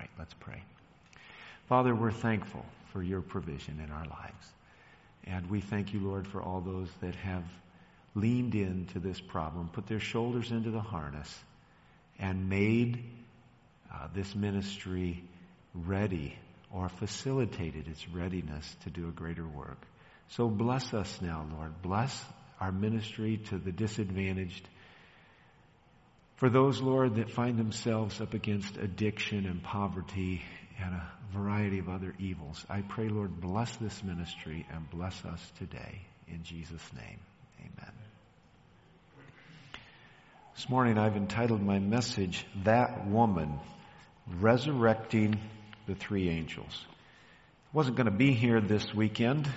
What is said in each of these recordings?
tonight. Let's pray. Father, we're thankful for your provision in our lives. And we thank you, Lord, for all those that have leaned into this problem, put their shoulders into the harness, and made this ministry ready or facilitated its readiness to do a greater work. So bless us now, Lord. Bless our ministry to the disadvantaged. For those, Lord, that find themselves up against addiction and poverty and a variety of other evils, I pray, Lord, bless this ministry and bless us today. In Jesus' name, amen. This morning I've entitled my message, That Woman, Resurrecting the Three Angels. I wasn't going to be here this weekend,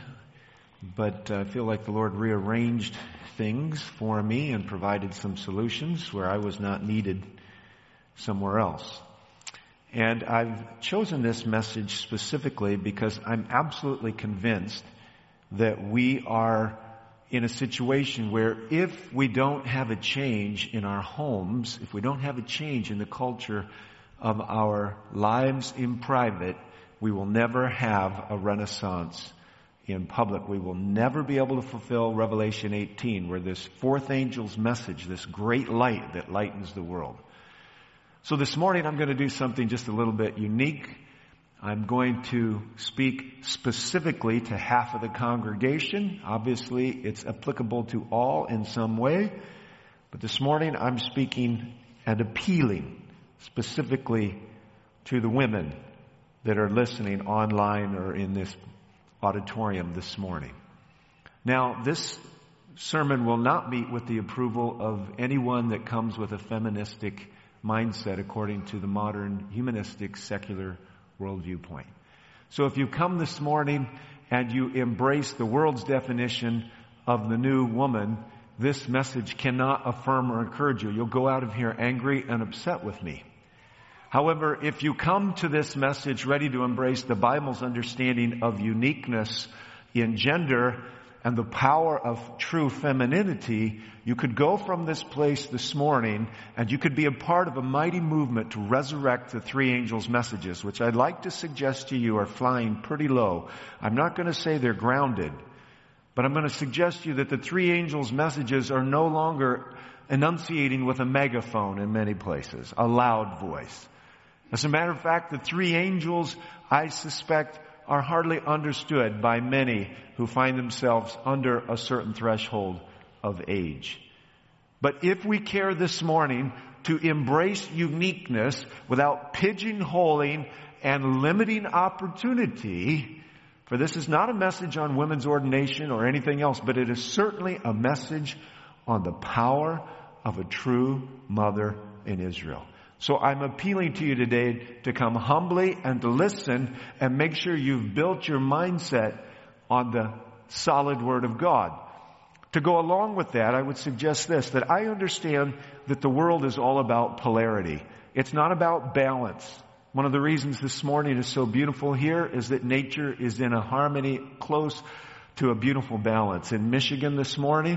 but I feel like the Lord rearranged things for me and provided some solutions where I was not needed somewhere else. And I've chosen this message specifically because I'm absolutely convinced that we are in a situation where if we don't have a change in our homes, if we don't have a change in the culture of our lives in private, we will never have a renaissance in public. We will never be able to fulfill Revelation 18, where this fourth angel's message, this great light that lightens the world. So this morning I'm going to do something just a little bit unique. I'm going to speak specifically to half of the congregation. Obviously, it's applicable to all in some way. But this morning, I'm speaking and appealing specifically to the women that are listening online or in this auditorium this morning. Now, this sermon will not meet with the approval of anyone that comes with a feministic mindset according to the modern humanistic secular world viewpoint. So if you come this morning and you embrace the world's definition of the new woman, this message cannot affirm or encourage you. You'll go out of here angry and upset with me. However, if you come to this message ready to embrace the Bible's understanding of uniqueness in gender and the power of true femininity, you could go from this place this morning and you could be a part of a mighty movement to resurrect the three angels' messages, which I'd like to suggest to you are flying pretty low. I'm not going to say they're grounded, but I'm going to suggest to you that the three angels' messages are no longer enunciating with a megaphone in many places, a loud voice. As a matter of fact, the three angels, I suspect, are hardly understood by many who find themselves under a certain threshold of age. But if we care this morning to embrace uniqueness without pigeonholing and limiting opportunity, for this is not a message on women's ordination or anything else, but it is certainly a message on the power of a true mother in Israel. So I'm appealing to you today to come humbly and to listen and make sure you've built your mindset on the solid Word of God. To go along with that, I would suggest this, that I understand that the world is all about polarity. It's not about balance. One of the reasons this morning is so beautiful here is that nature is in a harmony close to a beautiful balance. In Michigan this morning,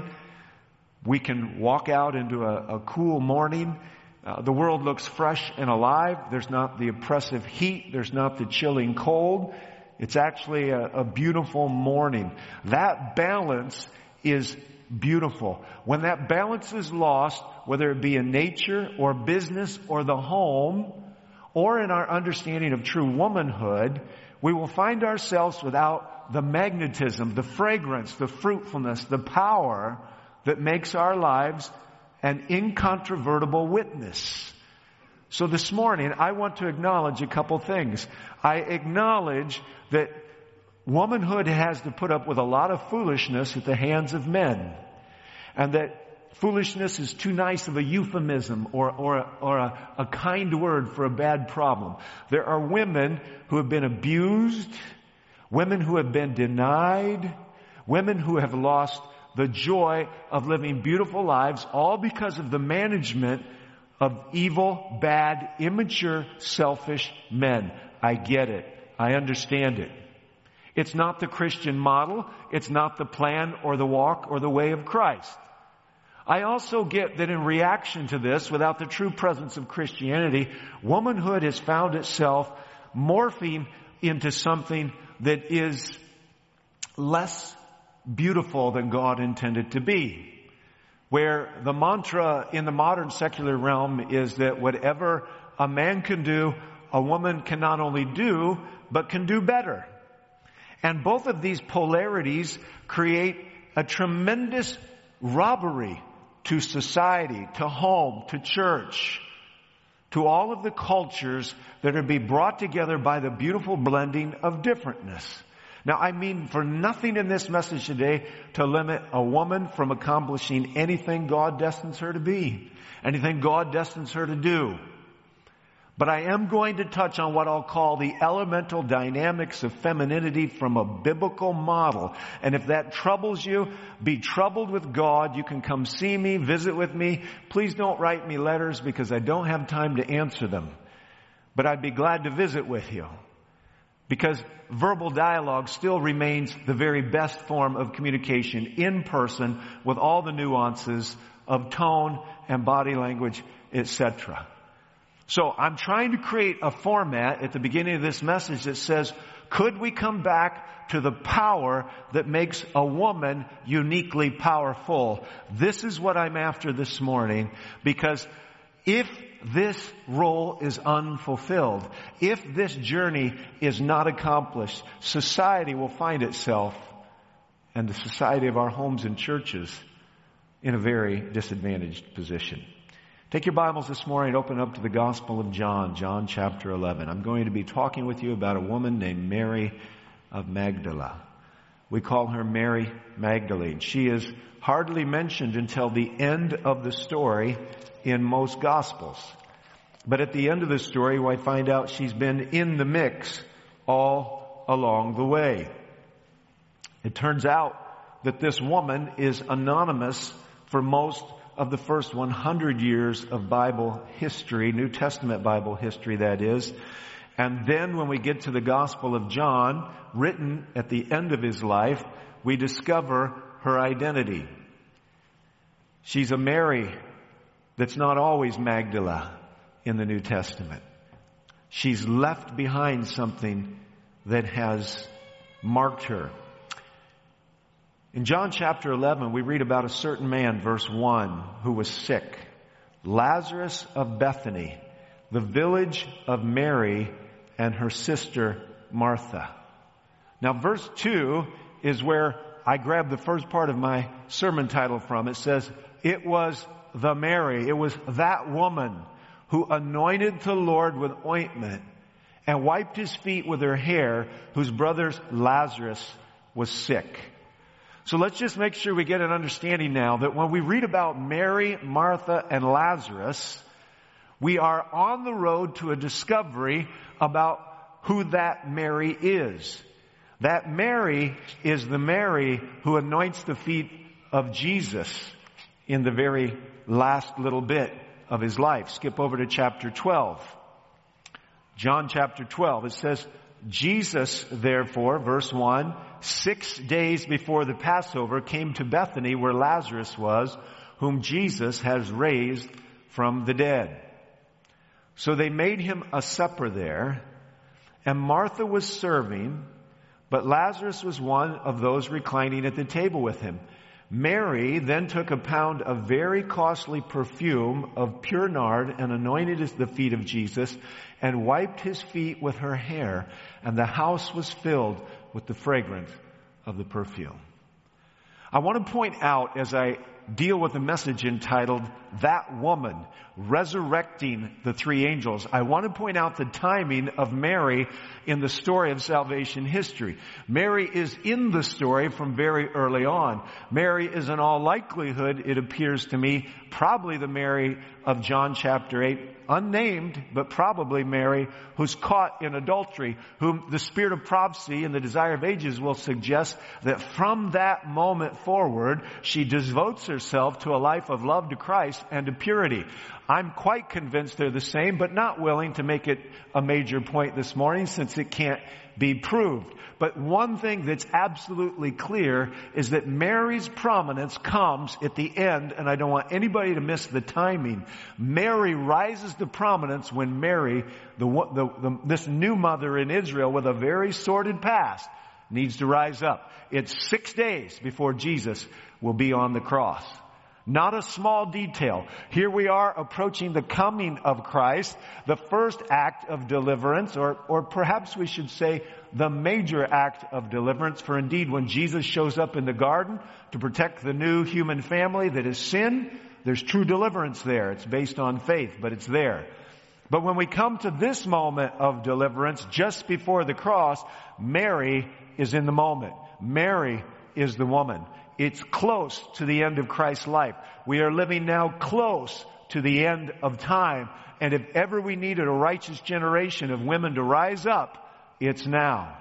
we can walk out into a cool morning. The world looks fresh and alive. There's not the oppressive heat. There's not the chilling cold. It's actually a beautiful morning. That balance is beautiful. When that balance is lost, whether it be in nature or business or the home, or in our understanding of true womanhood, we will find ourselves without the magnetism, the fragrance, the fruitfulness, the power that makes our lives an incontrovertible witness. So this morning, I want to acknowledge a couple things. I acknowledge that womanhood has to put up with a lot of foolishness at the hands of men. And that foolishness is too nice of a euphemism or a kind word for a bad problem. There are women who have been abused, women who have been denied, women who have lost the joy of living beautiful lives, all because of the management of evil, bad, immature, selfish men. I get it. I understand it. It's not the Christian model. It's not the plan or the walk or the way of Christ. I also get that in reaction to this, without the true presence of Christianity, womanhood has found itself morphing into something that is less beautiful than God intended to be. Where the mantra in the modern secular realm is that whatever a man can do, a woman can not only do, but can do better. And both of these polarities create a tremendous robbery to society, to home, to church, to all of the cultures that are being brought together by the beautiful blending of differentness. Now, I mean for nothing in this message today to limit a woman from accomplishing anything God destines her to be, anything God destines her to do. But I am going to touch on what I'll call the elemental dynamics of femininity from a biblical model. And if that troubles you, be troubled with God. You can come see me, visit with me. Please don't write me letters because I don't have time to answer them. But I'd be glad to visit with you. Because verbal dialogue still remains the very best form of communication in person with all the nuances of tone and body language, etc. So I'm trying to create a format at the beginning of this message that says, could we come back to the power that makes a woman uniquely powerful? This is what I'm after this morning, because if this role is unfulfilled, if this journey is not accomplished, society will find itself, and the society of our homes and churches, in a very disadvantaged position. Take your Bibles this morning and open up to the Gospel of John, John chapter 11. I'm going to be talking with you about a woman named Mary of Magdala. We call her Mary Magdalene. She is hardly mentioned until the end of the story in most Gospels. But at the end of the story, I find out she's been in the mix all along the way. It turns out that this woman is anonymous for most of the first 100 years of Bible history, New Testament Bible history, that is. And then when we get to the Gospel of John, written at the end of his life, we discover her identity. She's a Mary that's not always Magdala in the New Testament. She's left behind something that has marked her. In John chapter 11, we read about a certain man, verse 1, who was sick. Lazarus of Bethany, the village of Mary and her sister Martha. Now, verse 2 is where I grabbed the first part of my sermon title from. It says, it was the Mary, it was that woman who anointed the Lord with ointment and wiped his feet with her hair, whose brother Lazarus was sick. So let's just make sure we get an understanding now that when we read about Mary, Martha, and Lazarus, we are on the road to a discovery about who that Mary is. That Mary is the Mary who anoints the feet of Jesus in the very last little bit of his life. Skip over to chapter 12. John chapter 12. It says, Jesus, therefore, verse 1, 6 days before the Passover, came to Bethany where Lazarus was, whom Jesus has raised from the dead. So they made him a supper there, and Martha was serving, but Lazarus was one of those reclining at the table with him. Mary then took a pound of very costly perfume of pure nard and anointed the feet of Jesus and wiped his feet with her hair, and the house was filled with the fragrance of the perfume. I want to point out as I deal with a message entitled, That Woman, Resurrecting the Three Angels. I want to point out the timing of Mary in the story of salvation history. Mary is in the story from very early on. Mary is in all likelihood, it appears to me, probably the Mary of John chapter 8, unnamed, but probably Mary, who's caught in adultery, whom the spirit of prophecy and the desire of ages will suggest that from that moment forward, she devotes herself to a life of love to Christ and to purity. I'm quite convinced they're the same, but not willing to make it a major point this morning since it can't be proved. But one thing that's absolutely clear is that Mary's prominence comes at the end, and I don't want anybody to miss the timing. Mary rises to prominence when Mary, this new mother in Israel with a very sordid past, needs to rise up. It's 6 days before Jesus will be on the cross. Not a small detail. Here we are approaching the coming of Christ, the first act of deliverance, or perhaps we should say the major act of deliverance. For indeed, when Jesus shows up in the garden to protect the new human family that is sin, there's true deliverance there. It's based on faith, but it's there. But when we come to this moment of deliverance, just before the cross, Mary is in the moment. Mary is the woman. It's close to the end of Christ's life. We are living now close to the end of time. And if ever we needed a righteous generation of women to rise up, it's now.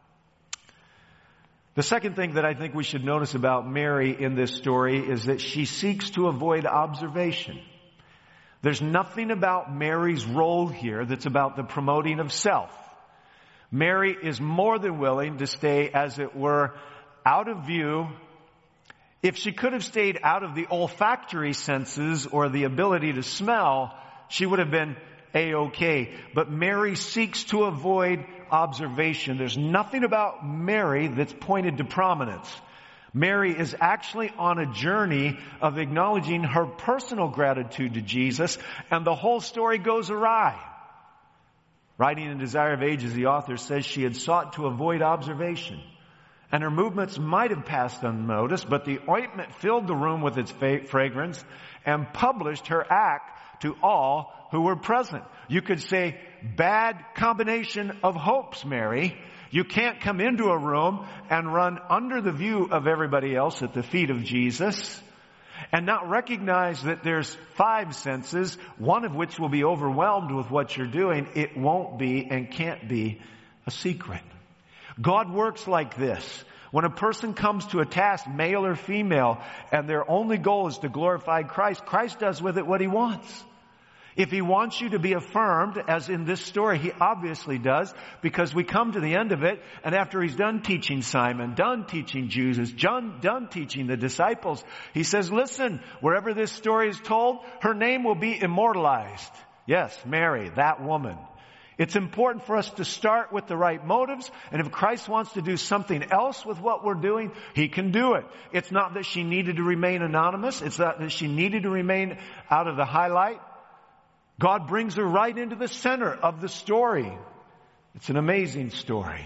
The second thing that I think we should notice about Mary in this story is that she seeks to avoid observation. There's nothing about Mary's role here that's about the promoting of self. Mary is more than willing to stay, as it were, out of view. If she could have stayed out of the olfactory senses or the ability to smell, she would have been A-okay. But Mary seeks to avoid observation. There's nothing about Mary that's pointed to prominence. Mary is actually on a journey of acknowledging her personal gratitude to Jesus, and the whole story goes awry. Writing in Desire of Ages, the author says she had sought to avoid observation, and her movements might have passed unnoticed, but the ointment filled the room with its fragrance and published her act to all who were present. You could say, bad combination of hopes, Mary. You can't come into a room and run under the view of everybody else at the feet of Jesus and not recognize that there's 5 senses, one of which will be overwhelmed with what you're doing. It won't be and can't be a secret. God works like this. When a person comes to a task, male or female, and their only goal is to glorify Christ, Christ does with it what He wants. If He wants you to be affirmed, as in this story, He obviously does, because we come to the end of it, and after He's done teaching Simon, done teaching Judas, done teaching the disciples, He says, listen, wherever this story is told, her name will be immortalized. Yes, Mary, that woman. It's important for us to start with the right motives, and if Christ wants to do something else with what we're doing, He can do it. It's not that she needed to remain anonymous. It's not that she needed to remain out of the highlight. God brings her right into the center of the story. It's an amazing story.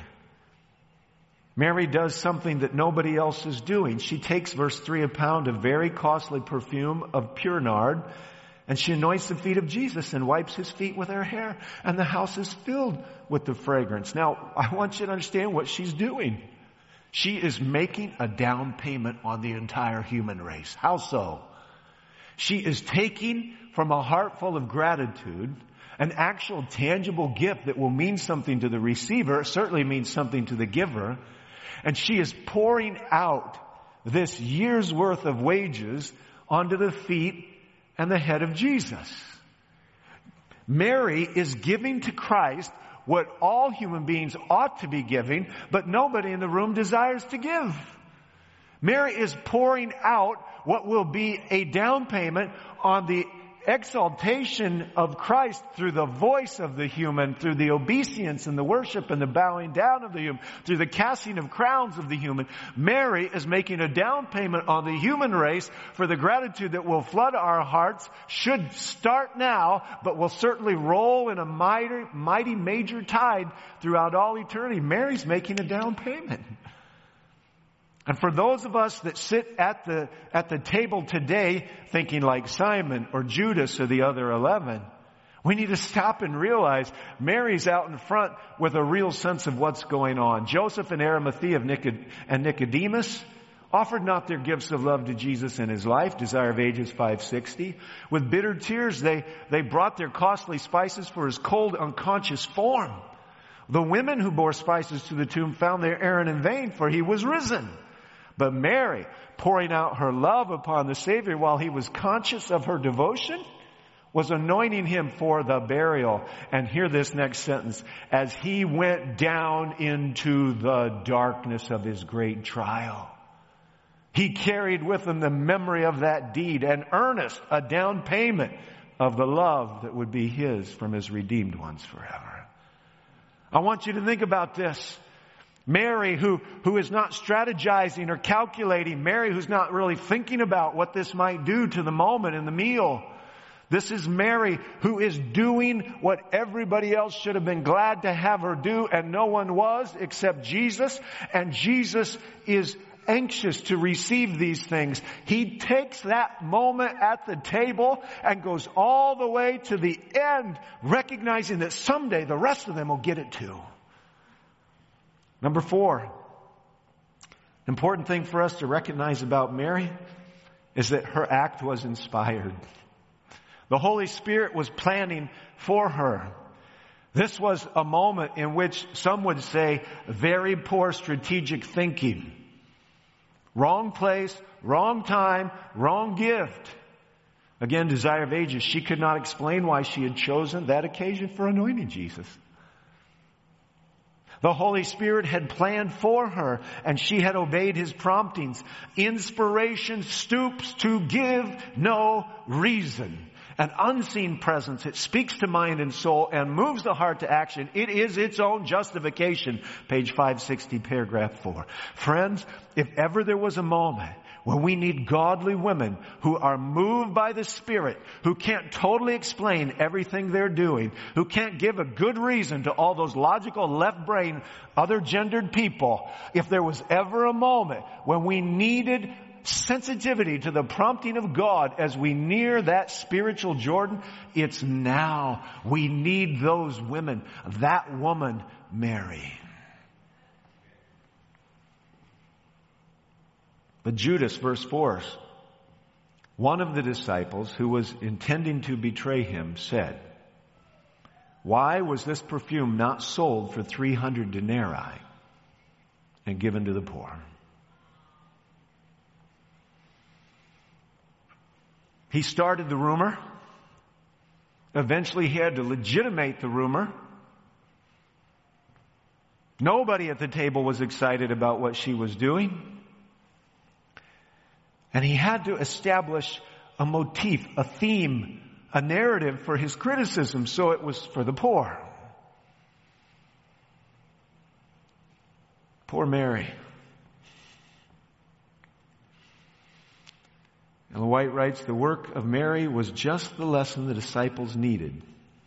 Mary does something that nobody else is doing. She takes, verse 3, a pound of very costly perfume of pure nard, and she anoints the feet of Jesus and wipes His feet with her hair, and the house is filled with the fragrance. Now, I want you to understand what she's doing. She is making a down payment on the entire human race. How so? She is taking from a heart full of gratitude an actual tangible gift that will mean something to the receiver, certainly means something to the giver, and she is pouring out this year's worth of wages onto the feet and the head of Jesus. Mary is giving to Christ what all human beings ought to be giving, but nobody in the room desires to give. Mary is pouring out what will be a down payment on the exaltation of Christ through the voice of the human, through the obeisance and the worship and the bowing down of the human, through the casting of crowns of the human. Mary is making a down payment on the human race for the gratitude that will flood our hearts, should start now, but will certainly roll in a mighty major tide throughout all eternity. Mary's making a down payment. And for those of us that sit at the table today thinking like Simon or Judas or the other 11, we need to stop and realize Mary's out in front with a real sense of what's going on. Joseph and Arimathea and Nicodemus offered not their gifts of love to Jesus in His life, Desire of Ages 560. With bitter tears, they brought their costly spices for His cold, unconscious form. The women who bore spices to the tomb found their errand in vain, for He was risen. But Mary, pouring out her love upon the Savior while He was conscious of her devotion, was anointing him for the burial. And hear this next sentence. As he went down into the darkness of his great trial, he carried with him the memory of that deed, an earnest, a down payment of the love that would be his from his redeemed ones forever. I want you to think about this. Mary, who is not strategizing or calculating. Mary, who's not really thinking about what this might do to the moment in the meal. This is Mary who is doing what everybody else should have been glad to have her do, and no one was except Jesus. And Jesus is anxious to receive these things. He takes that moment at the table and goes all the way to the end, recognizing that someday the rest of them will get it too. Number 4, important thing for us to recognize about Mary is that her act was inspired. The Holy Spirit was planning for her. This was a moment in which some would say very poor strategic thinking. Wrong place, wrong time, wrong gift. Again, Desire of Ages, she could not explain why she had chosen that occasion for anointing Jesus. The Holy Spirit had planned for her, and she had obeyed his promptings. Inspiration stoops to give no reason. An unseen presence. It speaks to mind and soul and moves the heart to action. It is its own justification. Page 560, paragraph 4. Friends, if ever there was a moment when we need godly women who are moved by the Spirit, who can't totally explain everything they're doing, who can't give a good reason to all those logical left brain, other gendered people, if there was ever a moment when we needed sensitivity to the prompting of God as we near that spiritual Jordan, it's now. We need those women. That woman, Mary. But Judas, verse 4, one of the disciples who was intending to betray him said, "Why was this perfume not sold for 300 denarii and given to the poor?" He started the rumor. Eventually he had to legitimate the rumor. Nobody at the table was excited about what she was doing. And he had to establish a motif, a theme, a narrative for his criticism, so it was for the poor. Poor Mary. Ellen White writes, the work of Mary was just the lesson the disciples needed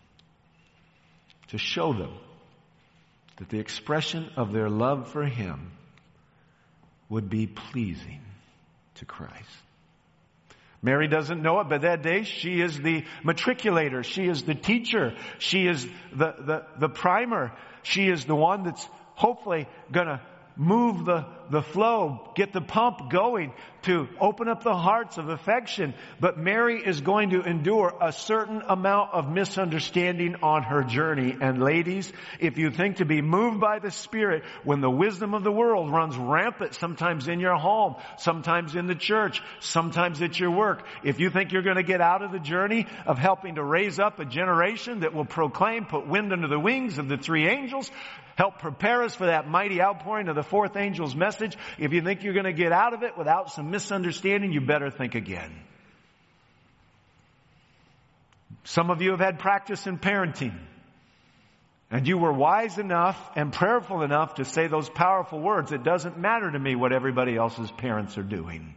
to show them that the expression of their love for him would be pleasing to Christ. Mary doesn't know it, but that day she is the matriculator. She is the teacher. She is the primer. She is the one that's hopefully going to move the flow, get the pump going to open up the hearts of affection. But Mary is going to endure a certain amount of misunderstanding on her journey. And ladies, if you think to be moved by the Spirit when the wisdom of the world runs rampant, sometimes in your home, sometimes in the church, sometimes at your work, if you think you're going to get out of the journey of helping to raise up a generation that will proclaim, put wind under the wings of the 3 angels, help prepare us for that mighty outpouring of the 4th angel's message. If you think you're going to get out of it without some misunderstanding, you better think again. Some of you have had practice in parenting, and you were wise enough and prayerful enough to say those powerful words, "It doesn't matter to me what everybody else's parents are doing."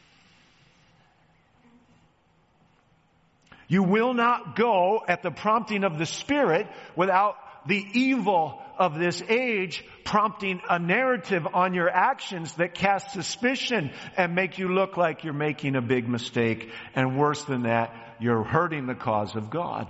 You will not go at the prompting of the Spirit without the evil of this age prompting a narrative on your actions that cast suspicion and make you look like you're making a big mistake. And worse than that, you're hurting the cause of God.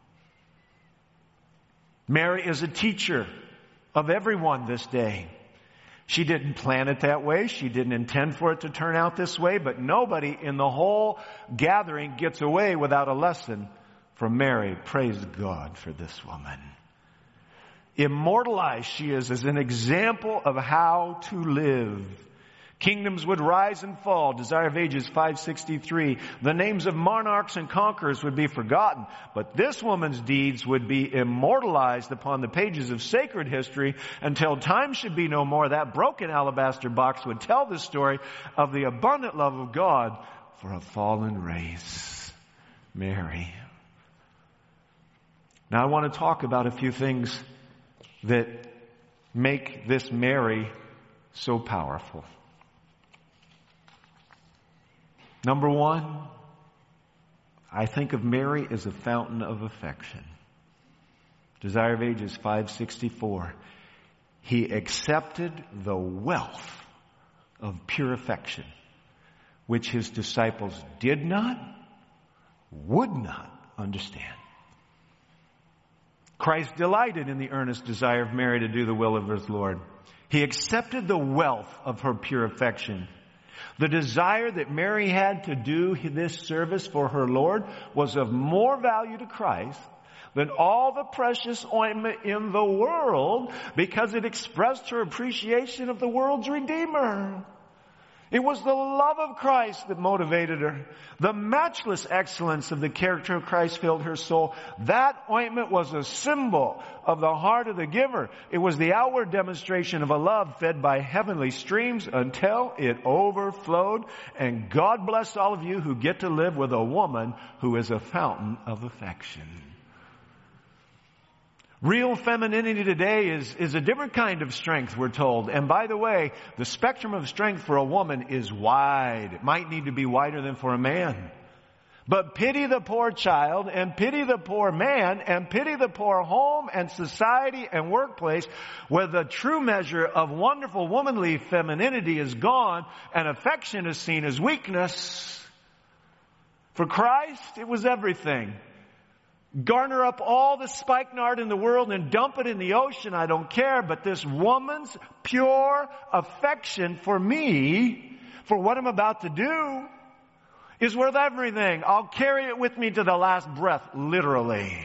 Mary is a teacher of everyone this day. She didn't plan it that way. She didn't intend for it to turn out this way. But nobody in the whole gathering gets away without a lesson from Mary. Praise God for this woman. Immortalized she is as an example of how to live. Kingdoms would rise and fall. Desire of Ages 563. The names of monarchs and conquerors would be forgotten, but this woman's deeds would be immortalized upon the pages of sacred history until time should be no more. That broken alabaster box would tell the story of the abundant love of God for a fallen race. Mary. Now I want to talk about a few things that make this Mary so powerful. Number one, I think of Mary as a fountain of affection. Desire of Ages 564. He accepted the wealth of pure affection, which his disciples did not, would not understand. Christ delighted in the earnest desire of Mary to do the will of his Lord. He accepted the wealth of her pure affection. The desire that Mary had to do this service for her Lord was of more value to Christ than all the precious ointment in the world, because it expressed her appreciation of the world's Redeemer. It was the love of Christ that motivated her. The matchless excellence of the character of Christ filled her soul. That ointment was a symbol of the heart of the giver. It was the outward demonstration of a love fed by heavenly streams until it overflowed. And God bless all of you who get to live with a woman who is a fountain of affection. Real femininity today is a different kind of strength, we're told. And by the way, the spectrum of strength for a woman is wide. It might need to be wider than for a man. But pity the poor child, and pity the poor man, and pity the poor home and society and workplace where the true measure of wonderful womanly femininity is gone and affection is seen as weakness. For Christ, it was everything. Garner up all the spikenard in the world and dump it in the ocean, I don't care. But this woman's pure affection for me, for what I'm about to do, is worth everything. I'll carry it with me to the last breath, literally.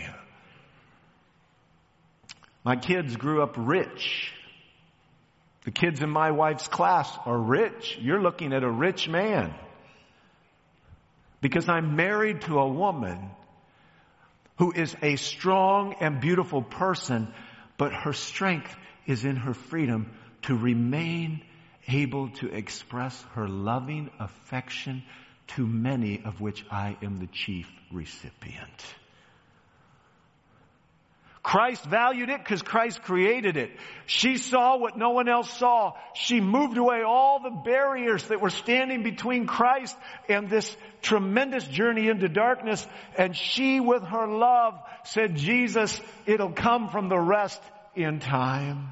My kids grew up rich. The kids in my wife's class are rich. You're looking at a rich man. Because I'm married to a woman who is a strong and beautiful person, but her strength is in her freedom to remain able to express her loving affection to many, of which I am the chief recipient. Christ valued it because Christ created it. She saw what no one else saw. She moved away all the barriers that were standing between Christ and this tremendous journey into darkness. And she, with her love, said, Jesus, it'll come from the rest in time.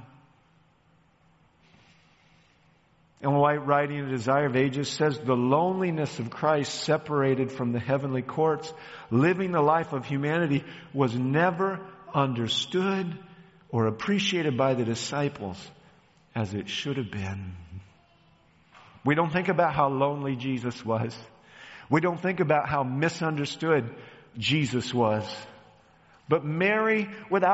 And White, writing The Desire of Ages, says the loneliness of Christ separated from the heavenly courts, living the life of humanity, was never understood or appreciated by the disciples as it should have been. We don't think about how lonely Jesus was. We don't think about how misunderstood Jesus was. But Mary,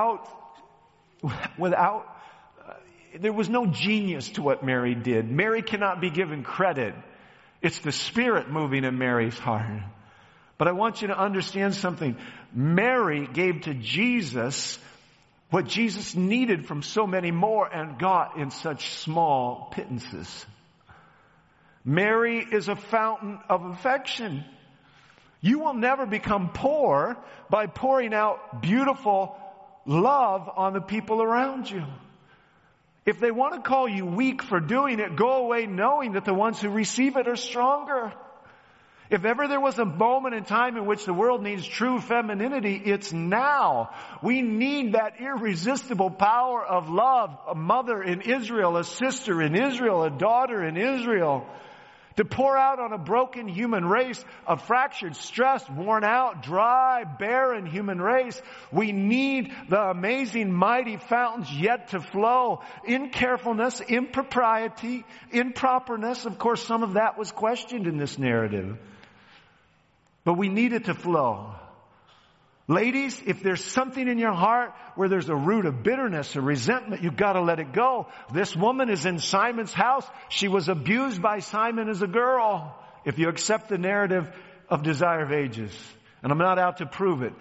there was no genius to what Mary did. Mary cannot be given credit. It's the Spirit moving in Mary's heart. But I want you to understand something. Mary gave to Jesus what Jesus needed from so many more and got in such small pittances. Mary is a fountain of affection. You will never become poor by pouring out beautiful love on the people around you. If they want to call you weak for doing it, go away knowing that the ones who receive it are stronger. If ever there was a moment in time in which the world needs true femininity, it's now. We need that irresistible power of love, a mother in Israel, a sister in Israel, a daughter in Israel, to pour out on a broken human race, a fractured, stressed, worn out, dry, barren human race. We need the amazing, mighty fountains yet to flow in carefulness, in propriety, in properness. Of course, some of that was questioned in this narrative. But we need it to flow. Ladies, if there's something in your heart where there's a root of bitterness or resentment, you've got to let it go. This woman is in Simon's house. She was abused by Simon as a girl. If you accept the narrative of Desire of Ages, and I'm not out to prove it.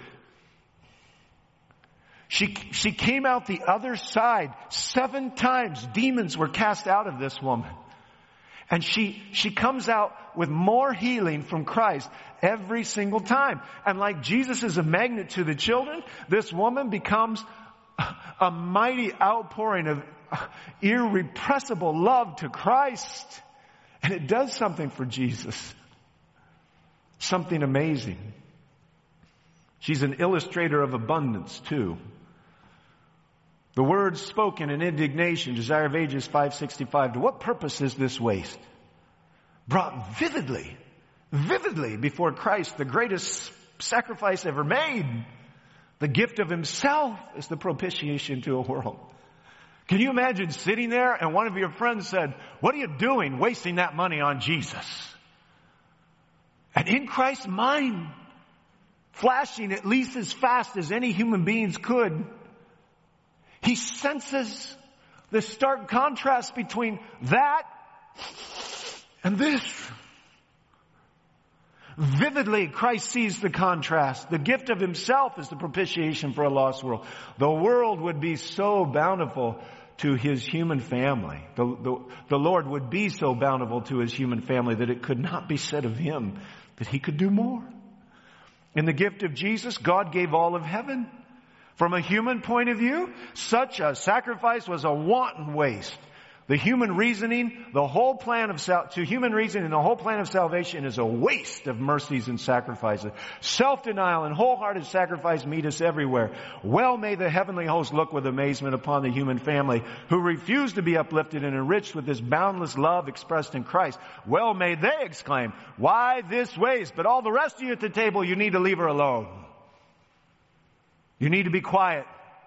She came out the other side. 7 times demons were cast out of this woman. And she comes out with more healing from Christ every single time. And like Jesus is a magnet to the children, this woman becomes a mighty outpouring of irrepressible love to Christ. And it does something for Jesus. Something amazing. She's an illustrator of abundance too. The words spoken in indignation, Desire of Ages 565. To what purpose is this waste? Brought vividly before Christ, the greatest sacrifice ever made. The gift of himself is the propitiation to a world. Can you imagine sitting there and one of your friends said, what are you doing wasting that money on Jesus? And in Christ's mind, flashing at least as fast as any human beings could, he senses the stark contrast between that and this. Vividly, Christ sees the contrast. The gift of himself is the propitiation for a lost world. The world would be so bountiful to his human family. The Lord would be so bountiful to his human family that it could not be said of him that he could do more. In the gift of Jesus, God gave all of heaven. From a human point of view, such a sacrifice was a wanton waste. The human reasoning, the whole plan of salvation is a waste of mercies and sacrifices. Self-denial and wholehearted sacrifice meet us everywhere. Well may the heavenly host look with amazement upon the human family who refuse to be uplifted and enriched with this boundless love expressed in Christ. Well may they exclaim, why this waste? But all the rest of you at the table, you need to leave her alone. You need to be quiet.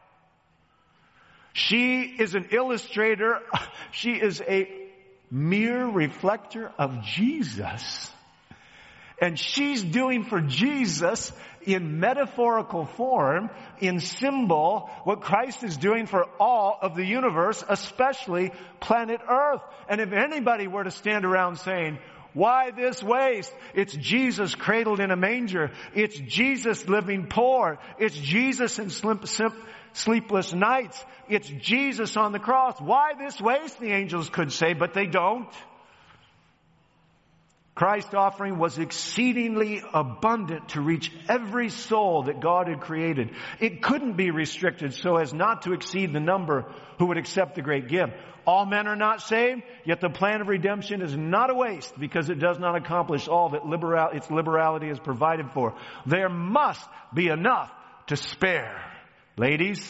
She is an illustrator. She is a mere reflector of Jesus. And she's doing for Jesus in metaphorical form, in symbol, what Christ is doing for all of the universe, especially planet Earth. And if anybody were to stand around saying, why this waste? It's Jesus cradled in a manger. It's Jesus living poor. It's Jesus in sleepless nights. It's Jesus on the cross. Why this waste? The angels could say, but they don't. Christ's offering was exceedingly abundant to reach every soul that God had created. It couldn't be restricted so as not to exceed the number who would accept the great gift. All men are not saved, yet the plan of redemption is not a waste because it does not accomplish all that its liberality has provided for. There must be enough to spare. Ladies,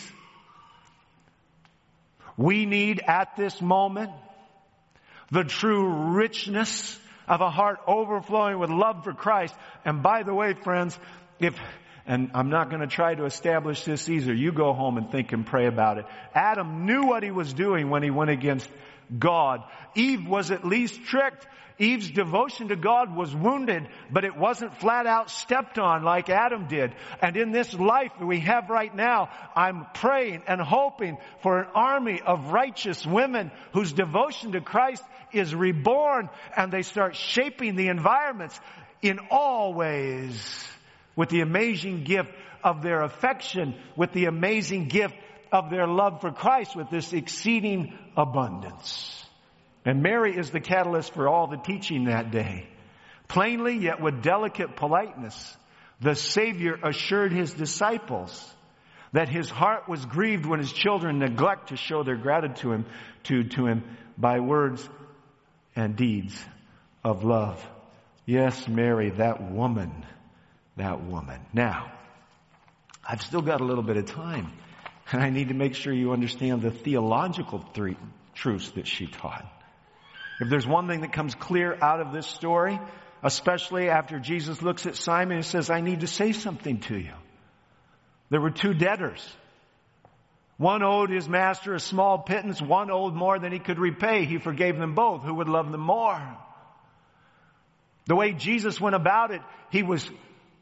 we need at this moment the true richness of a heart overflowing with love for Christ. And by the way, friends, and I'm not going to try to establish this either. You go home and think and pray about it. Adam knew what he was doing when he went against God. Eve was at least tricked. Eve's devotion to God was wounded, but it wasn't flat out stepped on like Adam did. And in this life that we have right now, I'm praying and hoping for an army of righteous women whose devotion to Christ is reborn, and they start shaping the environments in all ways with the amazing gift of their affection, with the amazing gift of their love for Christ, with this exceeding abundance. And Mary is the catalyst for all the teaching that day. Plainly, yet with delicate politeness, the Savior assured his disciples that his heart was grieved when his children neglect to show their gratitude to him by words and deeds of love. Yes, Mary, that woman. Now, I've still got a little bit of time, and I need to make sure you understand the theological truths that she taught. If there's one thing that comes clear out of this story, especially after Jesus looks at Simon and says, I need to say something to you. There were 2 debtors. One owed his master a small pittance. One owed more than he could repay. He forgave them both. Who would love them more? The way Jesus went about it, he was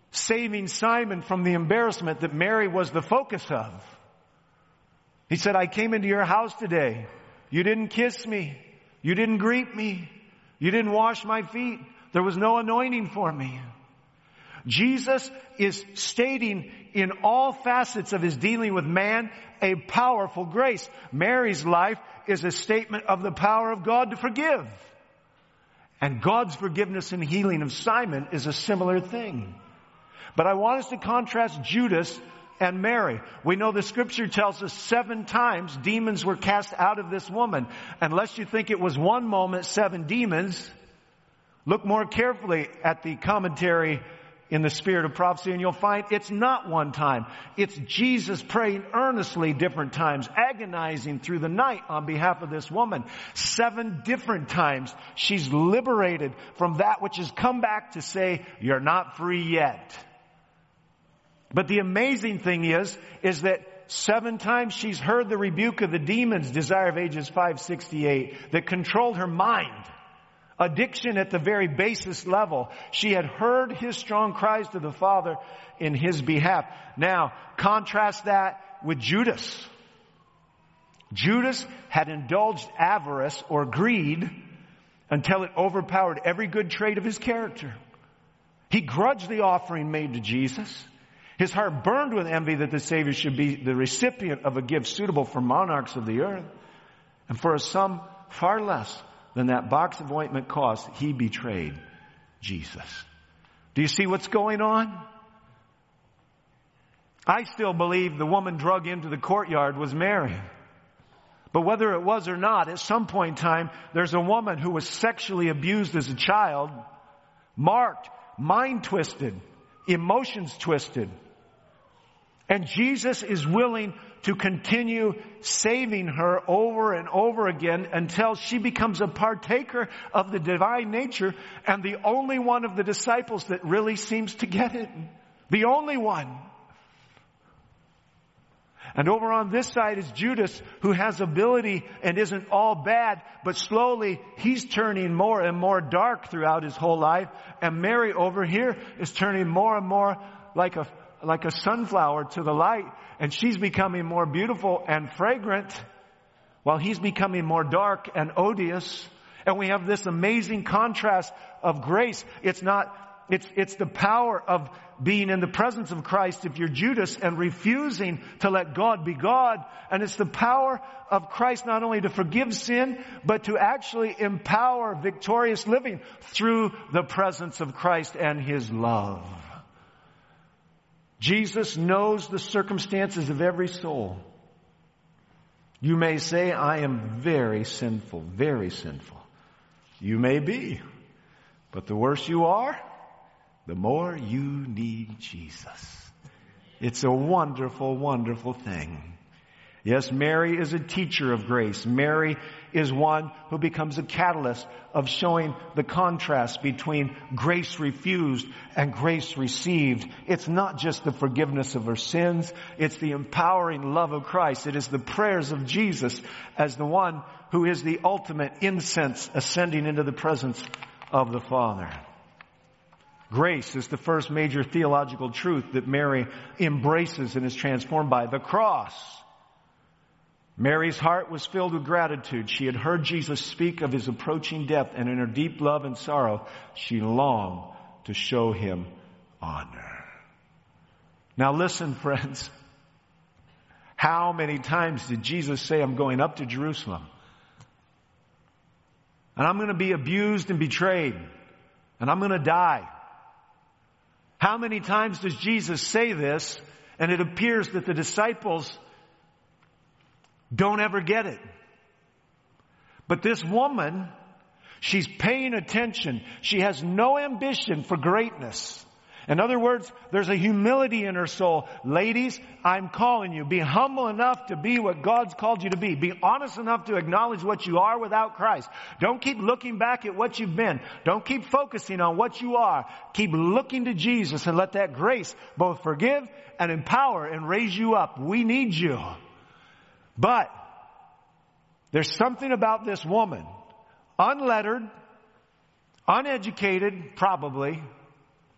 saving Simon from the embarrassment that Mary was the focus of. He said, I came into your house today. You didn't kiss me. You didn't greet me. You didn't wash my feet. There was no anointing for me. Jesus is stating in all facets of his dealing with man a powerful grace. Mary's life is a statement of the power of God to forgive. And God's forgiveness and healing of Simon is a similar thing. But I want us to contrast Judas and Mary. We know the scripture tells us 7 times demons were cast out of this woman. Unless you think it was one moment, 7 demons, look more carefully at the commentary in the Spirit of Prophecy and you'll find it's not one time. It's Jesus praying earnestly different times, agonizing through the night on behalf of this woman. 7 different times she's liberated from that which has come back to say, you're not free yet. But the amazing thing is that 7 times she's heard the rebuke of the demons, Desire of Ages 568, that controlled her mind. Addiction at the very basis level. She had heard his strong cries to the Father in his behalf. Now, contrast that with Judas. Judas had indulged avarice or greed until it overpowered every good trait of his character. He grudged the offering made to Jesus. His heart burned with envy that the Savior should be the recipient of a gift suitable for monarchs of the earth. And for a sum far less than that box of ointment cost, he betrayed Jesus. Do you see what's going on? I still believe the woman drug into the courtyard was Mary. But whether it was or not, at some point in time, there's a woman who was sexually abused as a child, marked, mind twisted, emotions twisted. And Jesus is willing to continue saving her over and over again until she becomes a partaker of the divine nature and the only one of the disciples that really seems to get it. The only one. And over on this side is Judas, who has ability and isn't all bad, but slowly he's turning more and more dark throughout his whole life. And Mary over here is turning more and more like a sunflower to the light. And she's becoming more beautiful and fragrant while he's becoming more dark and odious. And we have this amazing contrast of grace. It's the power of being in the presence of Christ if you're Judas and refusing to let God be God. And it's the power of Christ not only to forgive sin, but to actually empower victorious living through the presence of Christ and his love. Jesus knows the circumstances of every soul. You may say, I am very sinful, very sinful. You may be. But the worse you are, the more you need Jesus. It's a wonderful, wonderful thing. Yes, Mary is a teacher of grace. Mary is one who becomes a catalyst of showing the contrast between grace refused and grace received. It's not just the forgiveness of her sins. It's the empowering love of Christ. It is the prayers of Jesus as the one who is the ultimate incense ascending into the presence of the Father. Grace is the first major theological truth that Mary embraces and is transformed by. The cross. Mary's heart was filled with gratitude. She had heard Jesus speak of his approaching death, and in her deep love and sorrow, she longed to show him honor. Now listen, friends. How many times did Jesus say, I'm going up to Jerusalem, and I'm going to be abused and betrayed, and I'm going to die? How many times does Jesus say this, and it appears that the disciples don't ever get it? But this woman, she's paying attention. She has no ambition for greatness. In other words, there's a humility in her soul. Ladies, I'm calling you. Be humble enough to be what God's called you to be. Be honest enough to acknowledge what you are without Christ. Don't keep looking back at what you've been. Don't keep focusing on what you are. Keep looking to Jesus and let that grace both forgive and empower and raise you up. We need you. But there's something about this woman, unlettered, uneducated, probably,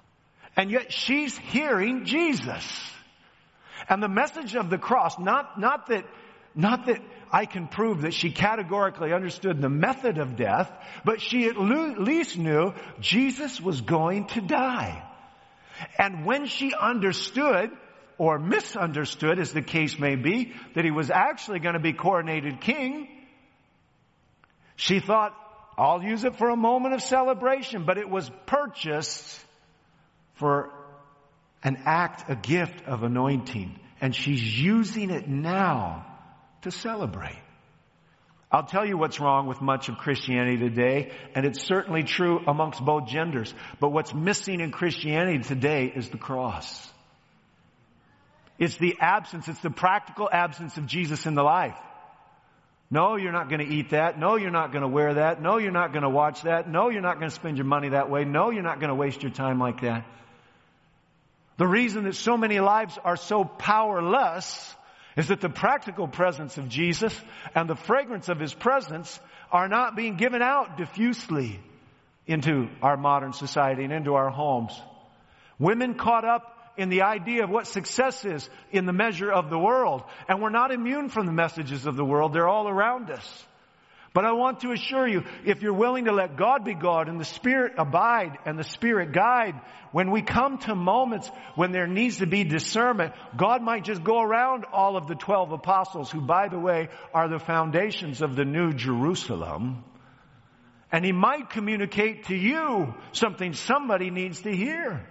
And yet she's hearing Jesus. And the message of the cross, not that I can prove that she categorically understood the method of death, but she at least knew Jesus was going to die. And when she understood, or misunderstood as the case may be, that he was actually going to be coronated king, she thought, I'll use it for a moment of celebration, but it was purchased for an act, a gift of anointing. And she's using it now to celebrate. I'll tell you what's wrong with much of Christianity today, and it's certainly true amongst both genders. But what's missing in Christianity today is the cross. It's the absence, it's the practical absence of Jesus in the life. No, you're not going to eat that. No, you're not going to wear that. No, you're not going to watch that. No, you're not going to spend your money that way. No, you're not going to waste your time like that. The reason that so many lives are so powerless is that the practical presence of Jesus and the fragrance of His presence are not being given out diffusely into our modern society and into our homes. Women caught up in the idea of what success is in the measure of the world. And we're not immune from the messages of the world. They're all around us. But I want to assure you, if you're willing to let God be God and the Spirit abide and the Spirit guide, when we come to moments when there needs to be discernment, God might just go around all of the 12 apostles, who, by the way, are the foundations of the New Jerusalem. And He might communicate to you something somebody needs to hear.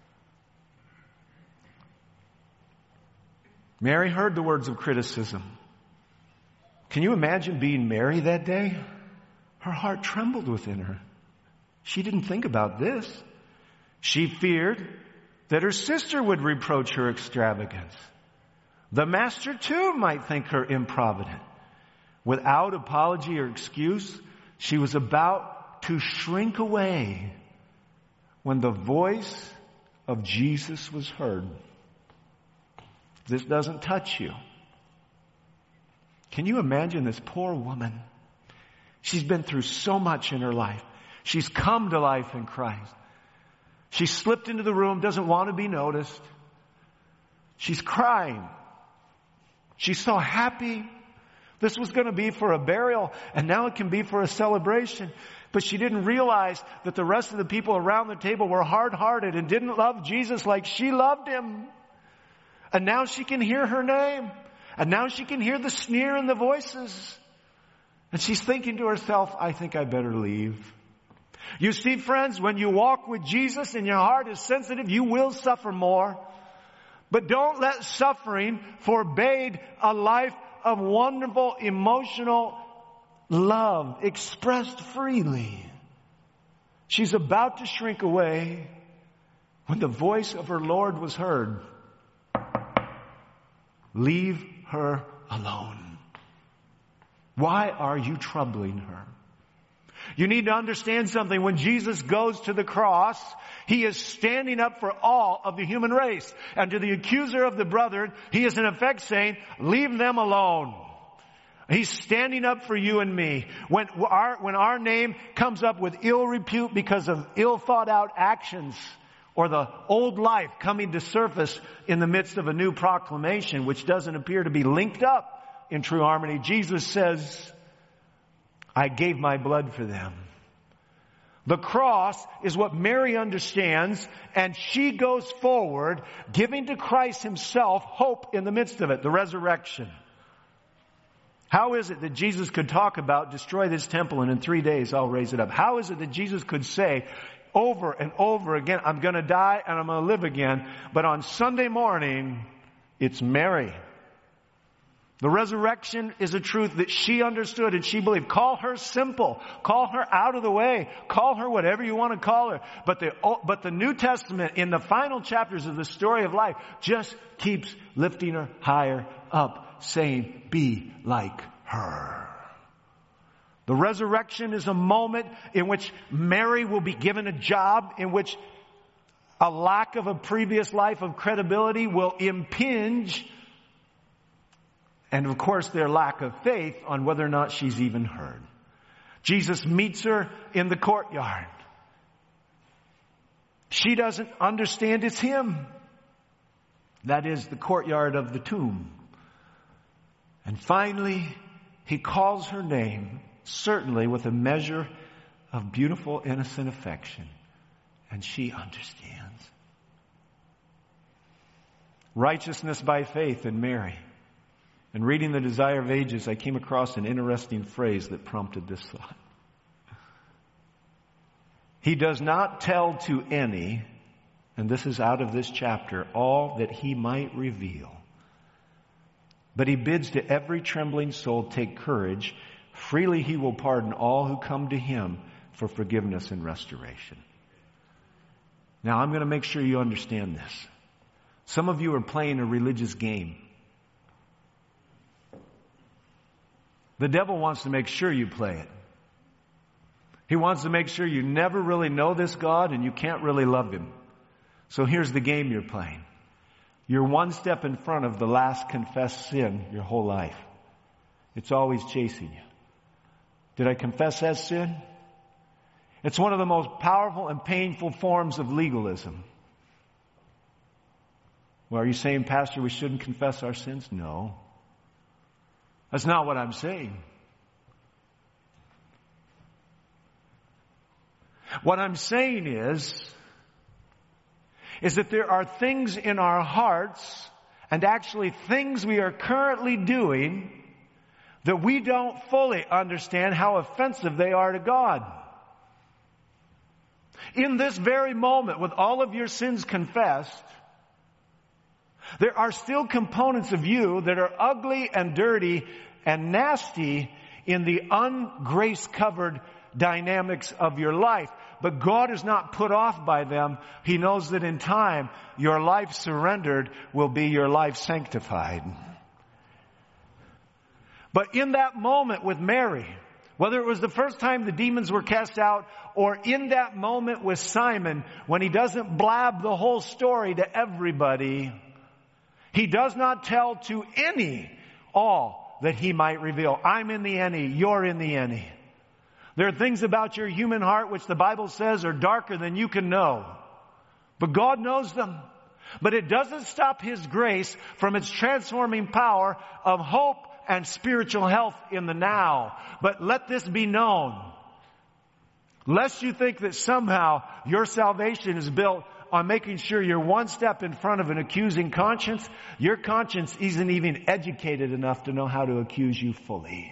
Mary heard the words of criticism. Can you imagine being Mary that day? Her heart trembled within her. She didn't think about this. She feared that her sister would reproach her extravagance. The Master too might think her improvident. Without apology or excuse, she was about to shrink away when the voice of Jesus was heard. This doesn't touch you. Can you imagine this poor woman? She's been through so much in her life. She's come to life in Christ. She slipped into the room, doesn't want to be noticed. She's crying. She's so happy. This was going to be for a burial, and now it can be for a celebration. But she didn't realize that the rest of the people around the table were hard-hearted and didn't love Jesus like she loved Him. And now she can hear her name. And now she can hear the sneer in the voices. And she's thinking to herself, I think I better leave. You see, friends, when you walk with Jesus and your heart is sensitive, you will suffer more. But don't let suffering forbade a life of wonderful emotional love expressed freely. She's about to shrink away when the voice of her Lord was heard. Leave her alone. Why are you troubling her? You need to understand something. When Jesus goes to the cross, He is standing up for all of the human race. And to the accuser of the brethren, He is in effect saying, leave them alone. He's standing up for you and me. When our name comes up with ill repute because of ill thought out actions, or the old life coming to surface in the midst of a new proclamation, which doesn't appear to be linked up in true harmony, Jesus says, I gave my blood for them. The cross is what Mary understands, and she goes forward, giving to Christ Himself hope in the midst of it, the resurrection. How is it that Jesus could talk about, destroy this temple and in 3 days I'll raise it up? How is it that Jesus could say over and over again, I'm going to die and I'm going to live again, but on Sunday morning, it's Mary. The resurrection is a truth that she understood and she believed. Call her simple. Call her out of the way. Call her whatever you want to call her. But the New Testament, in the final chapters of the story of life, just keeps lifting her higher up, saying, be like her. The resurrection is a moment in which Mary will be given a job in which a lack of a previous life of credibility will impinge, and of course their lack of faith, on whether or not she's even heard. Jesus meets her in the courtyard. She doesn't understand it's him. That is the courtyard of the tomb. And finally, he calls her name, certainly with a measure of beautiful, innocent affection. And she understands. Righteousness by faith in Mary. And reading The Desire of Ages, I came across an interesting phrase that prompted this thought. He does not tell to any, and this is out of this chapter, all that he might reveal. But he bids to every trembling soul take courage. Freely he will pardon all who come to him for forgiveness and restoration. Now I'm going to make sure you understand this. Some of you are playing a religious game. The devil wants to make sure you play it. He wants to make sure you never really know this God and you can't really love him. So here's the game you're playing. You're one step in front of the last confessed sin your whole life. It's always chasing you. Did I confess that sin? It's one of the most powerful and painful forms of legalism. Well, are you saying, Pastor, we shouldn't confess our sins? No. That's not what I'm saying. What I'm saying is that there are things in our hearts, and actually things we are currently doing, that we don't fully understand how offensive they are to God. In this very moment, with all of your sins confessed, there are still components of you that are ugly and dirty and nasty in the ungrace-covered dynamics of your life. But God is not put off by them. He knows that in time, your life surrendered will be your life sanctified. But in that moment with Mary, whether it was the first time the demons were cast out, or in that moment with Simon, when he doesn't blab the whole story to everybody, he does not tell to any all that he might reveal. I'm in the any, you're in the any. There are things about your human heart which the Bible says are darker than you can know. But God knows them. But it doesn't stop His grace from its transforming power of hope and spiritual health in the now. But let this be known. Lest you think that somehow your salvation is built on making sure you're one step in front of an accusing conscience. Your conscience isn't even educated enough to know how to accuse you fully.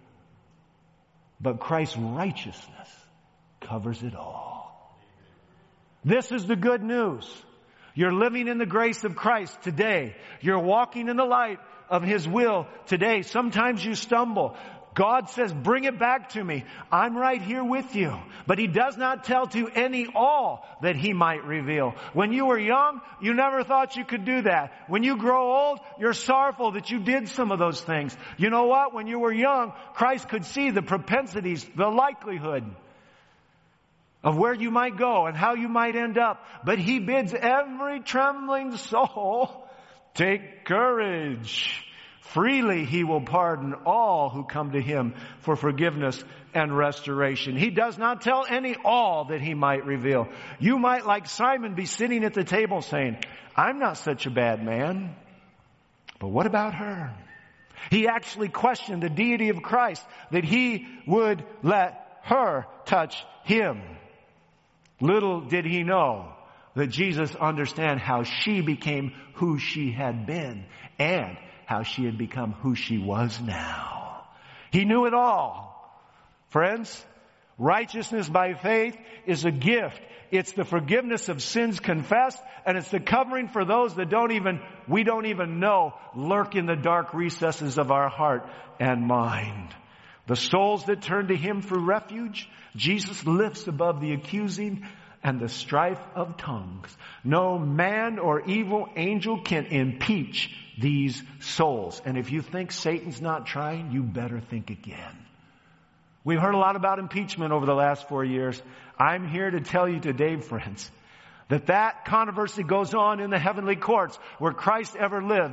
But Christ's righteousness covers it all. This is the good news. You're living in the grace of Christ today. You're walking in the light of His will today. Sometimes you stumble. God says, bring it back to me. I'm right here with you. But He does not tell to any all that He might reveal. When you were young, you never thought you could do that. When you grow old, you're sorrowful that you did some of those things. You know what? When you were young, Christ could see the propensities, the likelihood of where you might go and how you might end up. But He bids every trembling soul, take courage. Freely He will pardon all who come to Him for forgiveness and restoration. He does not tell any all that He might reveal. You might, like Simon, be sitting at the table saying, I'm not such a bad man. But what about her? He actually questioned the deity of Christ, that He would let her touch Him. Little did he know that Jesus understood how she became who she had been and how she had become who she was now. He knew it all. Friends, righteousness by faith is a gift. It's the forgiveness of sins confessed, and it's the covering for those that we don't even know lurk in the dark recesses of our heart and mind. The souls that turn to Him for refuge, Jesus lifts above the accusing and the strife of tongues. No man or evil angel can impeach these souls. And if you think Satan's not trying, you better think again. We've heard a lot about impeachment over the last 4 years. I'm here to tell you today, friends, that controversy goes on in the heavenly courts where Christ ever lives.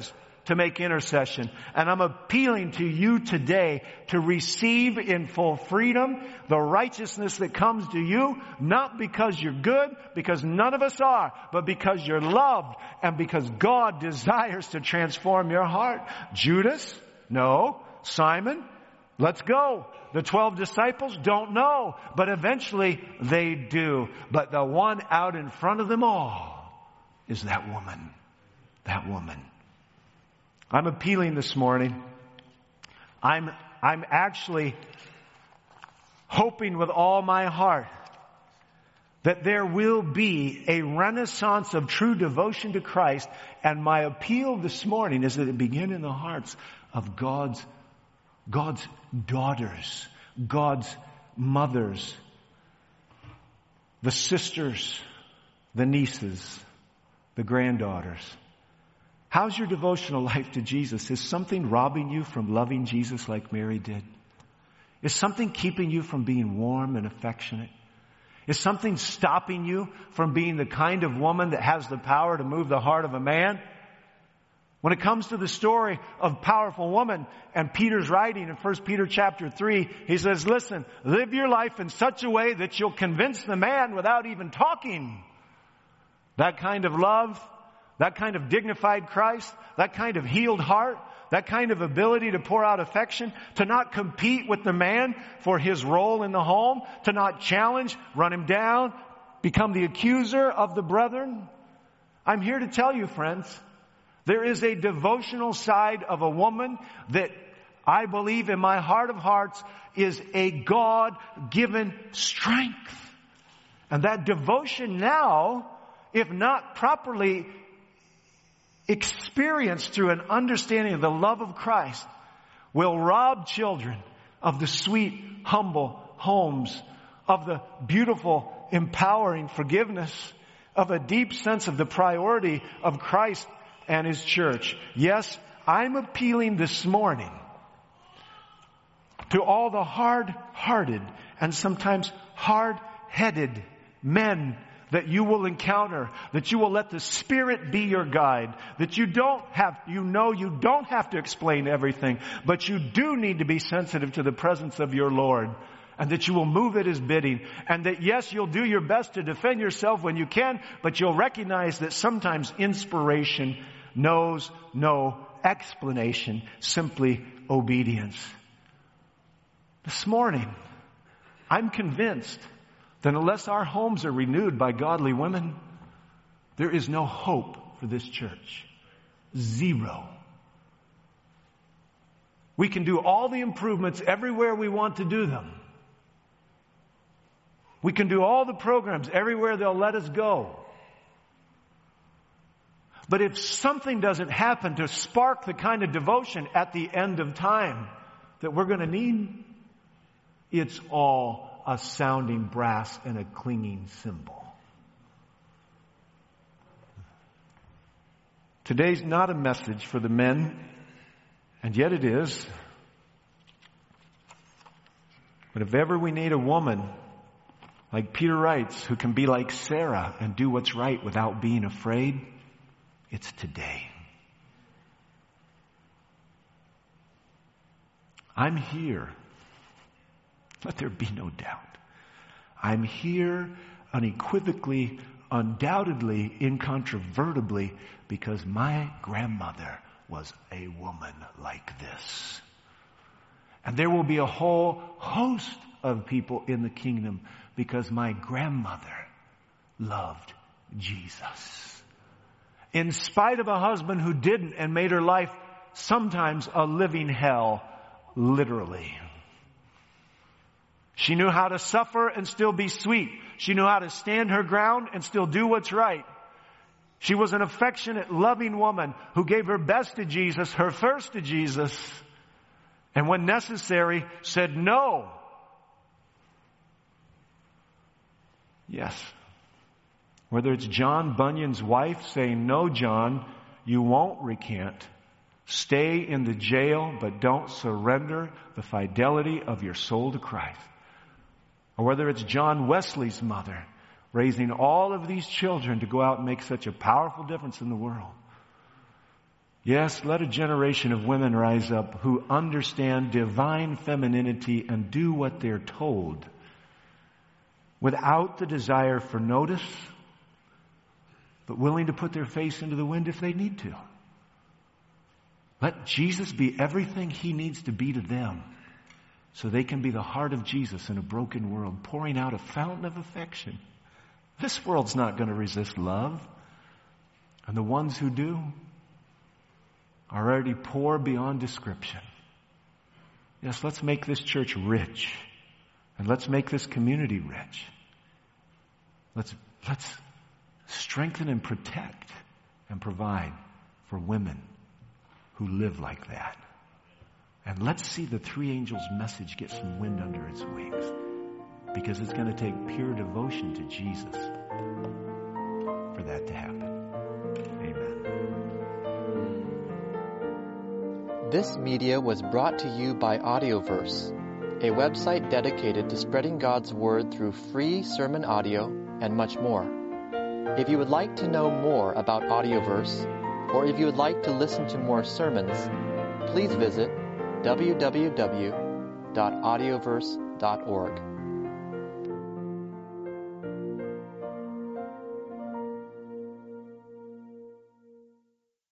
to make intercession. And I'm appealing to you today to receive in full freedom the righteousness that comes to you, not because you're good, because none of us are, but because you're loved and because God desires to transform your heart. Judas? No. Simon? Let's go. The 12 disciples don't know, but eventually they do. But the one out in front of them all is that woman. That woman. I'm appealing this morning. I'm actually hoping with all my heart that there will be a renaissance of true devotion to Christ. And my appeal this morning is that it begin in the hearts of God's daughters, God's mothers, the sisters, the nieces, the granddaughters. How's your devotional life to Jesus? Is something robbing you from loving Jesus like Mary did? Is something keeping you from being warm and affectionate? Is something stopping you from being the kind of woman that has the power to move the heart of a man? When it comes to the story of powerful woman, and Peter's writing in 1 Peter chapter 3, he says, listen, live your life in such a way that you'll convince the man without even talking. That kind of love, that kind of dignified Christ, that kind of healed heart, that kind of ability to pour out affection, to not compete with the man for his role in the home, to not challenge, run him down, become the accuser of the brethren. I'm here to tell you, friends, there is a devotional side of a woman that I believe in my heart of hearts is a God-given strength. And that devotion now, if not properly experienced through an understanding of the love of Christ, will rob children of the sweet, humble homes, of the beautiful, empowering forgiveness, of a deep sense of the priority of Christ and His church. Yes, I'm appealing this morning to all the hard-hearted and sometimes hard-headed men that you will encounter, that you will let the Spirit be your guide, that you don't have to explain everything, but you do need to be sensitive to the presence of your Lord, and that you will move at His bidding, and that yes, you'll do your best to defend yourself when you can, but you'll recognize that sometimes inspiration knows no explanation, simply obedience. This morning, I'm convinced that unless our homes are renewed by godly women, there is no hope for this church. Zero. We can do all the improvements everywhere we want to do them. We can do all the programs everywhere they'll let us go. But if something doesn't happen to spark the kind of devotion at the end of time that we're going to need, it's all a sounding brass and a clinging cymbal. Today's not a message for the men, and yet it is. But if ever we need a woman, like Peter writes, who can be like Sarah and do what's right without being afraid, it's today. I'm here. Let there be no doubt. I'm here unequivocally, undoubtedly, incontrovertibly, because my grandmother was a woman like this. And there will be a whole host of people in the kingdom because my grandmother loved Jesus. In spite of a husband who didn't and made her life sometimes a living hell, literally. She knew how to suffer and still be sweet. She knew how to stand her ground and still do what's right. She was an affectionate, loving woman who gave her best to Jesus, her first to Jesus, and when necessary, said no. Yes. Whether it's John Bunyan's wife saying, no, John, you won't recant. Stay in the jail, but don't surrender the fidelity of your soul to Christ. Or whether it's John Wesley's mother raising all of these children to go out and make such a powerful difference in the world. Yes, let a generation of women rise up who understand divine femininity and do what they're told without the desire for notice, but willing to put their face into the wind if they need to. Let Jesus be everything he needs to be to them so they can be the heart of Jesus in a broken world, pouring out a fountain of affection. This world's not going to resist love. And the ones who do are already poor beyond description. Yes, let's make this church rich. And let's make this community rich. Let's strengthen and protect and provide for women who live like that. And let's see the three angels' message get some wind under its wings. Because it's going to take pure devotion to Jesus for that to happen. Amen. This media was brought to you by Audioverse, a website dedicated to spreading God's Word through free sermon audio and much more. If you would like to know more about Audioverse, or if you would like to listen to more sermons, please visit www.audioverse.org.